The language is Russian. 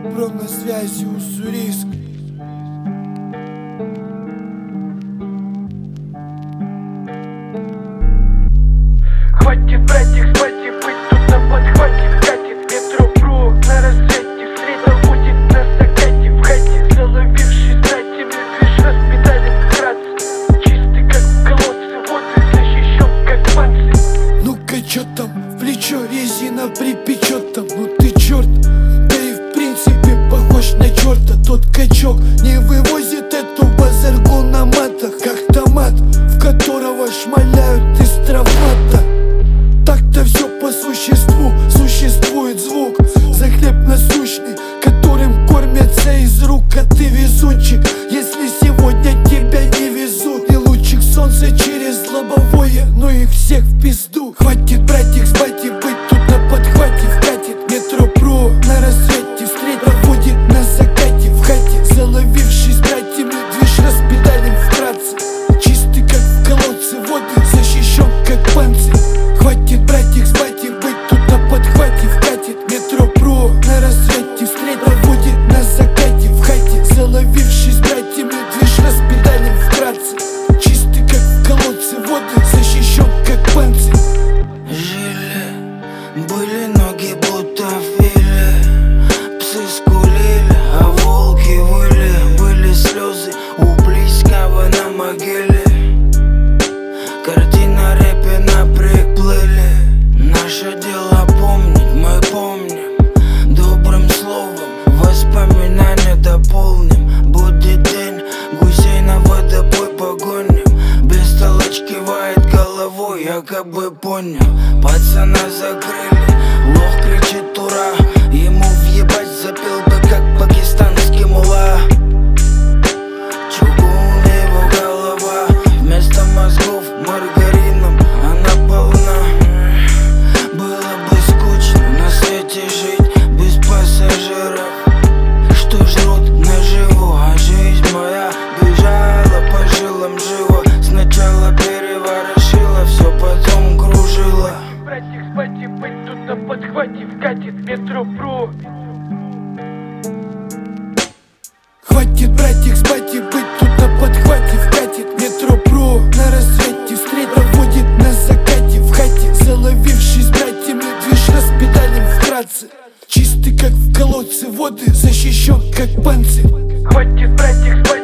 Бро на связи, Уссурийск. Хватит, братик, спать и быть тут на подхвате. Вкатит метро про на рассвете. Встретил будет на закате. В хате заловивший братьями движ распитали вкратце. Чистый как в колодце воды, защищен как панцирь. Ну-ка, чё там? В плечо резина припечет там. Ну ты черт, да и в принципе похож на черта. Тот качок не вывозит эту базаргу на матах, как томат, в которого шмаляют из травмата. Так-то все по существу, существует звук за хлеб насущный, которым кормятся из рук. А ты везунчик, если сегодня тебя не везут. И лучик солнца через лобовое, но их всех в пизду. Хватит, братик, спать и быть тут на подхвате. Вкатит метро про на рассвете. Встретил будет на закате. В хате заловивший с братьями движ распедалим вкратце. Чистый как в колодце воды, защищен как панцирь. Хватит, братик, спать и быть тут на подхвате. Вкатит метро про на рассвете. Встретил будет на закате. В хате заловивший с братьями движ распедалим вкратце. Чистый как в колодце воды, защищен как панцирь. Жили, были ноги будто вили, псы скулили, а волки выли. Были слезы у близкого на могиле. Картина Репина приплыли. Наше дело помнить, мы помним. Добрым словом воспоминания дополним. Будет день, гусей на водопой погоним. Бестолочь кивает головой, якобы понял. Пацана закрыли, лох кричит ура. Ему въебать запел бы как пакистанский мула. Чугун его голова, вместо мозгов маргарином она полна. Было бы скучно на свете жить без пассажиров, что жрут наживу. А жизнь моя бежала по жилам живо. Сначала переворошила, все потом кружила. Братик, спать и быть тут на подхвате. Вкатит метро про. Хватит, братик, спать и быть тут на подхвате. Вкатит метро про на рассвете. Встретил будет на закате. В хате заловивший с братьями движ распедалим вкратце. Чистый как в колодце воды, защищен как панцирь. Хватит, братик, спать